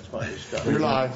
You're live.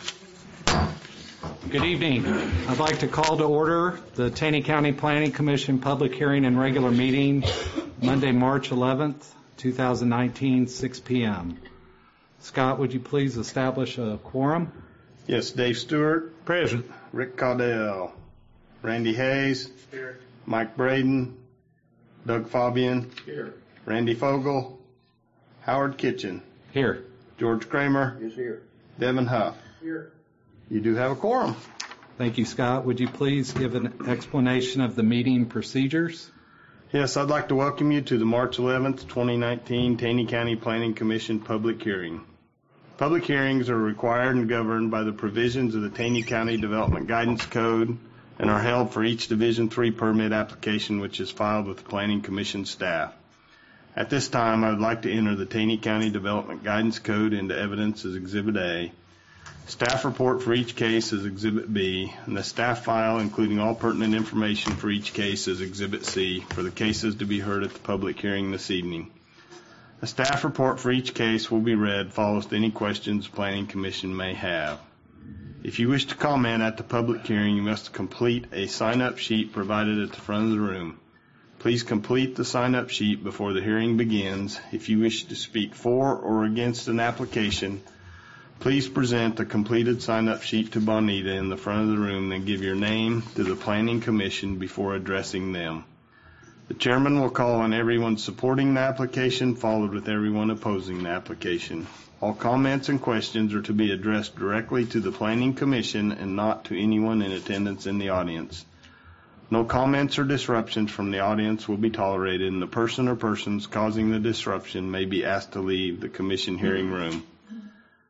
Good evening. I'd like to call to order the Taney County Planning Commission public hearing and regular meeting Monday, March 11th, 2019, 6 p.m. Scott, would you please establish a quorum? Yes, Dave Stewart. Present. Rick Caudell. Randy Hayes. Here. Mike Braden. Doug Fabian. Here. Randy Fogel. Howard Kitchen. Here. George Kramer. Is here. Devin Huff. Here. You do have a quorum. Thank you, Scott. Would you please give an explanation of the meeting procedures? Yes, I'd like to welcome you to the March 11th, 2019 Taney County Planning Commission public hearing. Public hearings are required and governed by the provisions of the Taney County Development Guidance Code and are held for each Division III permit application which is filed with the Planning Commission staff. At this time, I would like to enter the Taney County Development Guidance Code into evidence as Exhibit A. Staff report for each case is Exhibit B, and the staff file, including all pertinent information for each case, is Exhibit C for the cases to be heard at the public hearing this evening. A staff report for each case will be read, follows to any questions the Planning Commission may have. If you wish to comment at the public hearing, you must complete a sign-up sheet provided at the front of the room. Please complete the sign-up sheet before the hearing begins. If you wish to speak for or against an application, please present the completed sign-up sheet to Bonita in the front of the room, then give your name to the Planning Commission before addressing them. The chairman will call on everyone supporting the application, followed with everyone opposing the application. All comments and questions are to be addressed directly to the Planning Commission and not to anyone in attendance in the audience. No comments or disruptions from the audience will be tolerated, and the person or persons causing the disruption may be asked to leave the commission hearing room.